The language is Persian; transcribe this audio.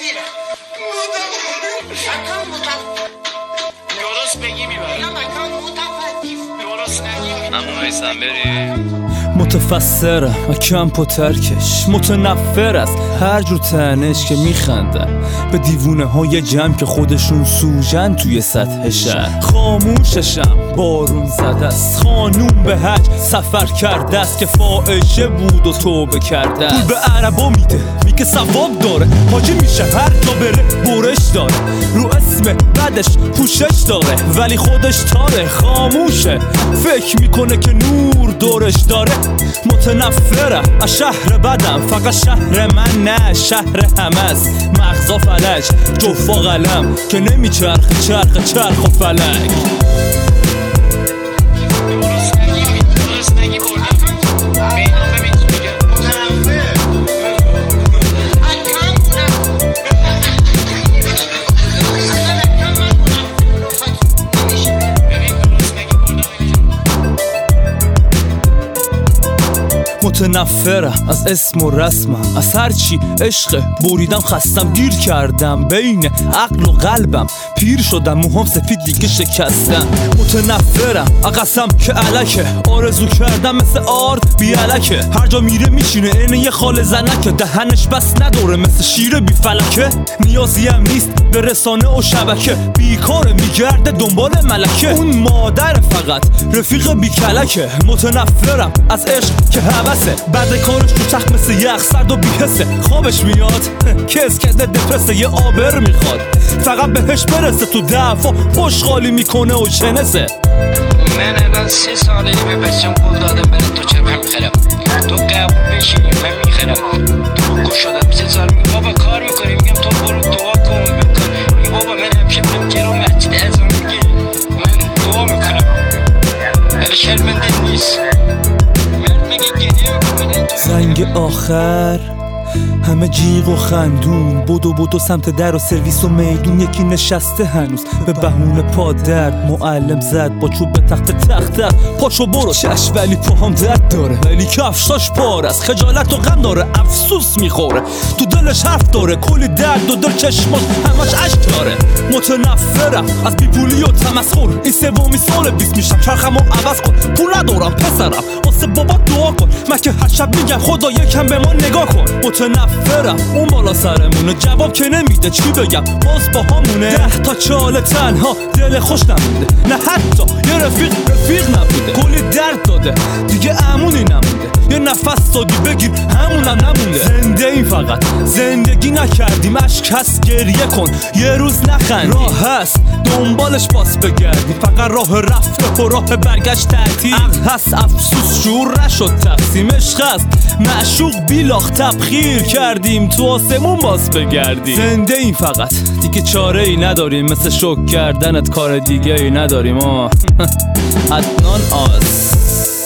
میره. مکان درست بگی میبره. یا مکان درست نگی. اما میسن بری متفسرم کمپ و ترکش، متنفر از هر جور تنش که میخندن به دیوونه های جمع که خودشون سوژن توی سطح شهر. خاموششم بارون زده است، خانوم به حج سفر کرده است که فاحشه بود و توبه کرده است. پول به عربا میده میگه ثواب داره، حاجی میشه هر جا بره برش داره، رو اسم بعدش پوشش داره ولی خودش تاره خاموشه، فکر میکنه که نور دورش داره. متنفرم از شهر بدم، فقط شهر من نه شهر همه است. مغزا فلج جفا قلم که نمیچرخ چرخ و فلک. متنفرم از اسم و رسمم، از هرچی عشق بریدم خستم، دیر کردم بین عقل و قلبم، پیر شدم موهام سفید دیگه شکستم. متنفرم از قسم که علکه، آرزو کردم مثل آرد بی علکه، هر جا میره میشینه اینه یه خال زنکه، دهنش بس نداره مثل شیر بی فلکه، نیازی هم نیست به رسانه و شبکه، بیکاره میگرده دنبال ملکه، اون مادر فقط رفیق بی کلکه. متنفرم از عشق که هوسه، بعد کارش تو تخت مثل یخ سرد و بی‌حسه، خوابش میاد کس کده دپرسه، یه آبر میخواد فقط بهش برسه، تو دفعه پشت خالی میکنه و چنسه. من الان 3 ساله به بچم قول دادم برای تو چرا میخرم، تو قبول بشی من میخرم، تو گوش شدم 3 سال میگم بابا کار میکنی، میگم تو برو دعا کن بکن، میگم بابا من همیشه برم جلو مسجد اذان میگی من دعا میکنم، ولی شرمنده نیست. زنگ آخر همه جیغ و خندون، بدو سمت در و سرویس و میدون، یکی نشسته هنوز به بهونه پا درد، معلم زد با چوب به تخت پاشو برو چش، ولی پاهم درد داره، ولی کفشاش پار است، خجالت و غم داره، افسوس میخوره، تو دلش حرف داره، کلی درد و دل چشماش همش اشک داره. متنفرم از بیپولی و تمسخر، این سومی سال 20 میشم چرخمو عوض کن، پول ندارم پسرم واسه بابا دعا کن، من که هر شب میگم خدا یکم به ما نگاه کن. متنفرم اون بالا سرمونه، جواب که نمیده چی بگم باز با همونه، 10 تا چاله تنها دل خوش نمونده، نه حتی یه رفیق نبوده، کلی درد داده دیگه امونی نمونده، یه نفس سادی بگیر همونم نمونده. زنده این فقط زندگی نکردیم، اشک هست گریه کن یه روز نخندی، راه هست دنبالش باز بگردی، فقط راه رفته و راه برگشت تعطیل، عقل هست افسوس شعور نشد تقسیم، عشق هست معشوق بیلاخ تبخیر کردیم تو آسمون باز بگردیم. زنده این فقط دیگه چاره ای نداریم، مثل شک کردنت کار دیگه ای نداریم. عدنان آس